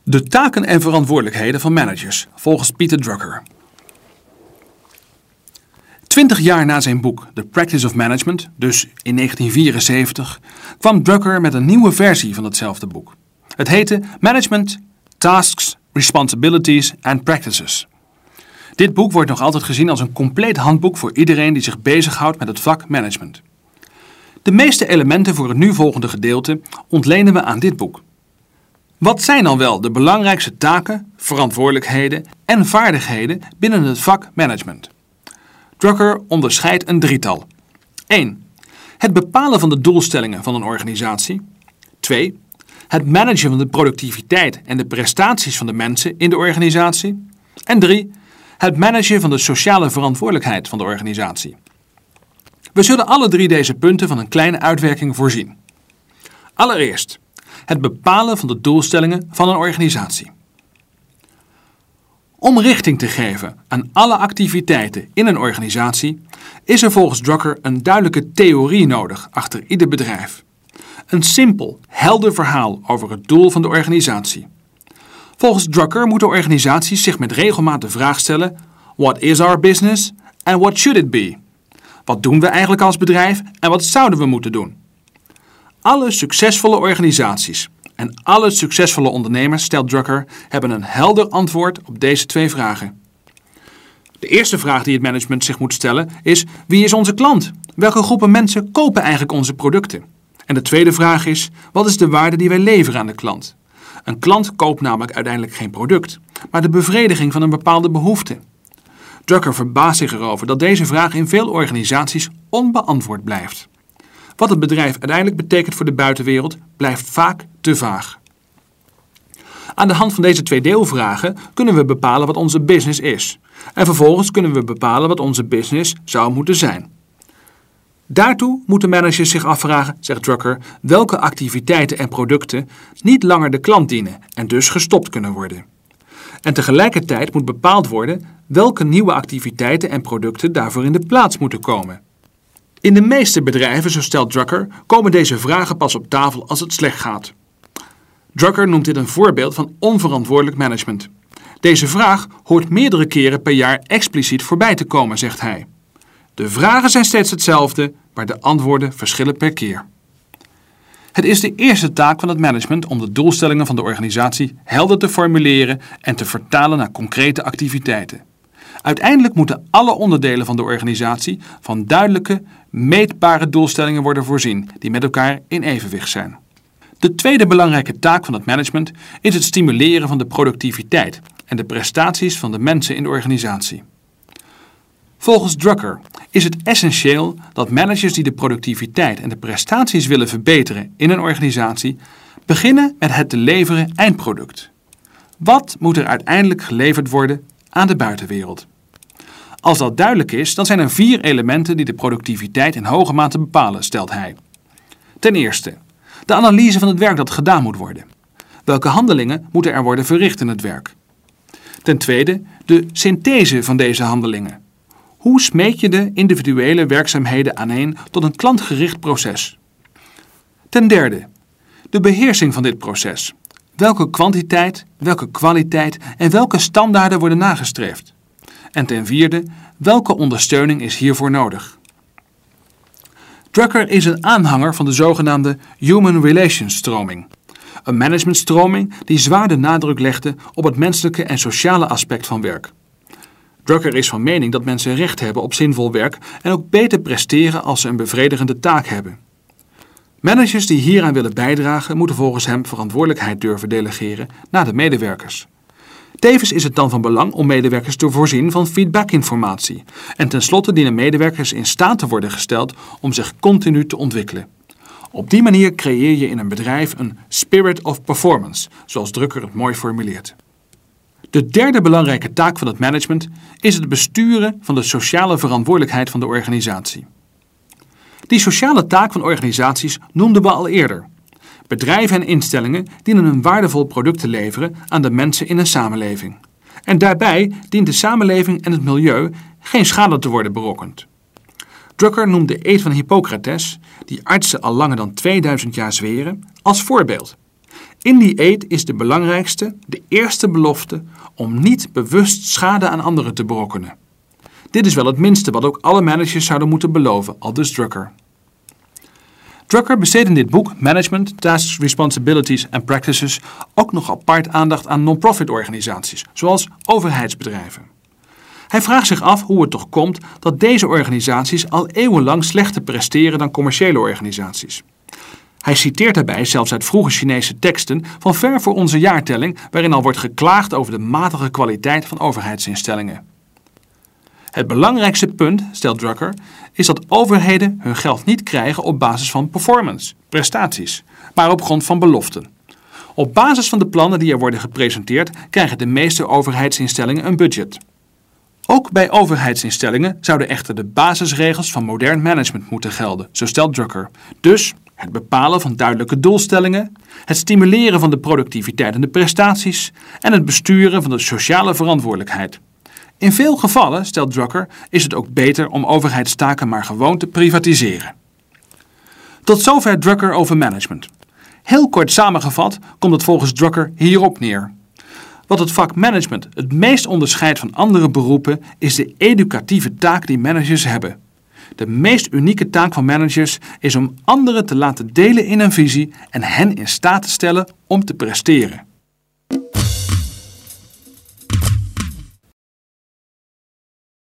De taken en verantwoordelijkheden van managers, volgens Peter Drucker. 20 jaar na zijn boek The Practice of Management, dus in 1974, kwam Drucker met een nieuwe versie van hetzelfde boek. Het heette Management, Tasks, Responsibilities and Practices. Dit boek wordt nog altijd gezien als een compleet handboek voor iedereen die zich bezighoudt met het vak management. De meeste elementen voor het nu volgende gedeelte ontlenen we aan dit boek. Wat zijn dan wel de belangrijkste taken, verantwoordelijkheden en vaardigheden binnen het vak management? Drucker onderscheidt een drietal. 1. Het bepalen van de doelstellingen van een organisatie. 2. Het managen van de productiviteit en de prestaties van de mensen in de organisatie. En 3. Het managen van de sociale verantwoordelijkheid van de organisatie. We zullen alle drie deze punten van een kleine uitwerking voorzien. Allereerst, het bepalen van de doelstellingen van een organisatie. Om richting te geven aan alle activiteiten in een organisatie is er volgens Drucker een duidelijke theorie nodig achter ieder bedrijf. Een simpel, helder verhaal over het doel van de organisatie. Volgens Drucker moeten organisaties zich met regelmaat de vraag stellen: What is our business and what should it be? Wat doen we eigenlijk als bedrijf en wat zouden we moeten doen? Alle succesvolle organisaties en alle succesvolle ondernemers, stelt Drucker, hebben een helder antwoord op deze twee vragen. De eerste vraag die het management zich moet stellen is: wie is onze klant? Welke groepen mensen kopen eigenlijk onze producten? En de tweede vraag is: wat is de waarde die wij leveren aan de klant? Een klant koopt namelijk uiteindelijk geen product, maar de bevrediging van een bepaalde behoefte. Drucker verbaast zich erover dat deze vraag in veel organisaties onbeantwoord blijft. Wat het bedrijf uiteindelijk betekent voor de buitenwereld blijft vaak te vaag. Aan de hand van deze twee deelvragen kunnen we bepalen wat onze business is. En vervolgens kunnen we bepalen wat onze business zou moeten zijn. Daartoe moeten managers zich afvragen, zegt Drucker, welke activiteiten en producten niet langer de klant dienen en dus gestopt kunnen worden. En tegelijkertijd moet bepaald worden welke nieuwe activiteiten en producten daarvoor in de plaats moeten komen. In de meeste bedrijven, zo stelt Drucker, komen deze vragen pas op tafel als het slecht gaat. Drucker noemt dit een voorbeeld van onverantwoordelijk management. Deze vraag hoort meerdere keren per jaar expliciet voorbij te komen, zegt hij. De vragen zijn steeds hetzelfde, maar de antwoorden verschillen per keer. Het is de eerste taak van het management om de doelstellingen van de organisatie helder te formuleren en te vertalen naar concrete activiteiten. Uiteindelijk moeten alle onderdelen van de organisatie van duidelijke, meetbare doelstellingen worden voorzien, die met elkaar in evenwicht zijn. De tweede belangrijke taak van het management is het stimuleren van de productiviteit en de prestaties van de mensen in de organisatie. Volgens Drucker is het essentieel dat managers die de productiviteit en de prestaties willen verbeteren in een organisatie, beginnen met het te leveren eindproduct. Wat moet er uiteindelijk geleverd worden aan de buitenwereld? Als dat duidelijk is, dan zijn er 4 elementen die de productiviteit in hoge mate bepalen, stelt hij. Ten eerste, de analyse van het werk dat gedaan moet worden. Welke handelingen moeten er worden verricht in het werk? Ten tweede, de synthese van deze handelingen. Hoe smeet je de individuele werkzaamheden aaneen tot een klantgericht proces? Ten derde, de beheersing van dit proces. Welke kwantiteit, welke kwaliteit en welke standaarden worden nagestreefd? En ten vierde, welke ondersteuning is hiervoor nodig? Drucker is een aanhanger van de zogenaamde Human Relations stroming. Een managementstroming die zwaar de nadruk legde op het menselijke en sociale aspect van werk. Drucker is van mening dat mensen recht hebben op zinvol werk en ook beter presteren als ze een bevredigende taak hebben. Managers die hieraan willen bijdragen moeten volgens hem verantwoordelijkheid durven delegeren naar de medewerkers. Tevens is het dan van belang om medewerkers te voorzien van feedbackinformatie. En tenslotte dienen medewerkers in staat te worden gesteld om zich continu te ontwikkelen. Op die manier creëer je in een bedrijf een spirit of performance, zoals Drucker het mooi formuleert. De derde belangrijke taak van het management is het besturen van de sociale verantwoordelijkheid van de organisatie. Die sociale taak van organisaties noemden we al eerder. Bedrijven en instellingen dienen een waardevol product te leveren aan de mensen in een samenleving. En daarbij dient de samenleving en het milieu geen schade te worden berokkend. Drucker noemt de eed van Hippocrates, die artsen al langer dan 2000 jaar zweren, als voorbeeld. In die eed is de belangrijkste, de eerste belofte, om niet bewust schade aan anderen te berokkenen. Dit is wel het minste wat ook alle managers zouden moeten beloven, aldus Drucker. Drucker besteedt in dit boek Management, Tasks, Responsibilities and Practices ook nog apart aandacht aan non-profit organisaties, zoals overheidsbedrijven. Hij vraagt zich af hoe het toch komt dat deze organisaties al eeuwenlang slechter presteren dan commerciële organisaties. Hij citeert daarbij zelfs uit vroege Chinese teksten van ver voor onze jaartelling, waarin al wordt geklaagd over de matige kwaliteit van overheidsinstellingen. Het belangrijkste punt, stelt Drucker, is dat overheden hun geld niet krijgen op basis van performance, prestaties, maar op grond van beloften. Op basis van de plannen die er worden gepresenteerd, krijgen de meeste overheidsinstellingen een budget. Ook bij overheidsinstellingen zouden echter de basisregels van modern management moeten gelden, zo stelt Drucker. Dus het bepalen van duidelijke doelstellingen, het stimuleren van de productiviteit en de prestaties en het besturen van de sociale verantwoordelijkheid. In veel gevallen, stelt Drucker, is het ook beter om overheidstaken maar gewoon te privatiseren. Tot zover Drucker over management. Heel kort samengevat komt het volgens Drucker hierop neer. Wat het vak management het meest onderscheidt van andere beroepen is de educatieve taak die managers hebben. De meest unieke taak van managers is om anderen te laten delen in een visie en hen in staat te stellen om te presteren.